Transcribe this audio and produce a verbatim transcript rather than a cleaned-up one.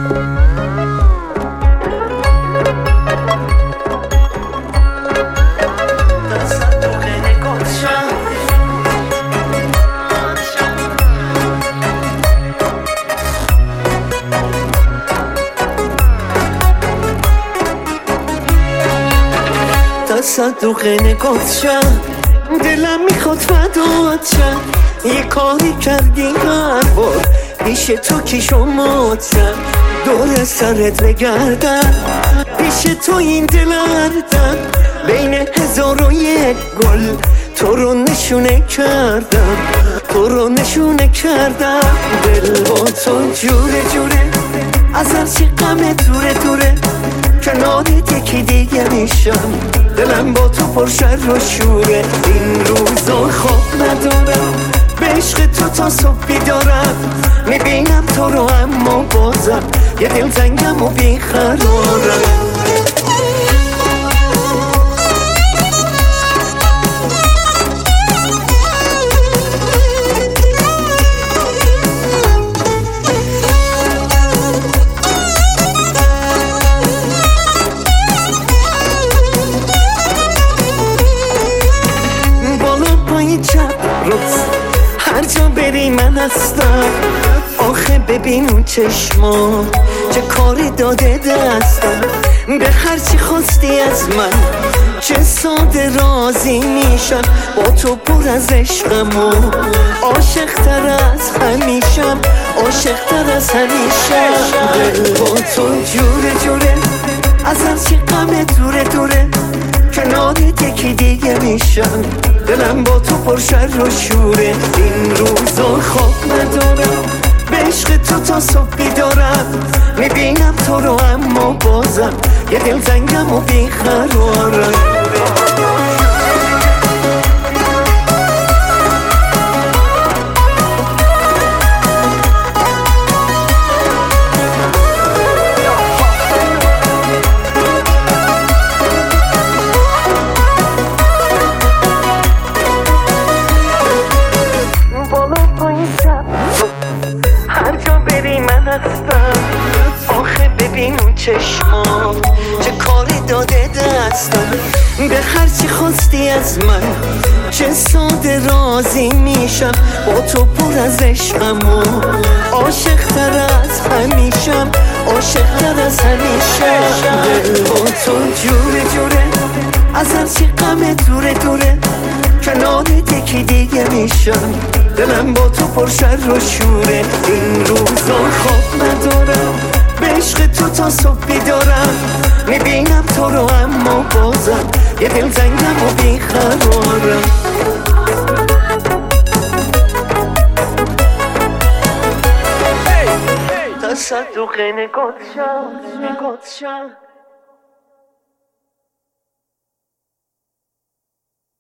صندوق نگاتشم دلم میخواد فدات شم یه کاری کردی هر بار پیش تو که شماتم دور سرت بگردم پیش تو این دلردم بین هزار و یک گل تو رو نشونه کردم تو رو نشونه کردم دل با تو جوره جوره از هرچی غم دوره دوره کنارت یکی دیگه میشم دلم با تو پر شر و شوره این روزا خواب ندارم به عشق تو تا صبح بیدارم میبینم تو رو اما بازم یه دل تنگم و بیقرارم هر جا بری من هستم آخه ببین اون چشما چه کاری داده دستم به هرچی خواستی از من چه ساده راضی میشم با تو پر از عشقم و عاشق تر از همیشم عاشق تر از همیشه دل با تو جوره جوره از هرچی غم دوره دوره کنارت یکی دیگه میشم دلم با تو پر شر و شوره این روزا خواب ندارم به عشق تو تا صبح بیدارم میبینم تو رو اما بازم یه دل تنگم و بیقرارم آخه ببین اون چشما چه کاری داده دستم به هرچی خواستی از من چه ساده راضی میشم با تو پر از عشقم و عاشق تر از همیشم عاشق تر از همیشه دل با تو جوره جوره از هرچی غم دوره دوره کنارت یکی دیگه میشم دلم با تو پر شر و شوره این روزا خواب ندارم به عشق تو تا صبح بیدارم میبینم تو رو اما بازم یه دل تنگم و بیقرارم تصدق نگاتشم نگاتشم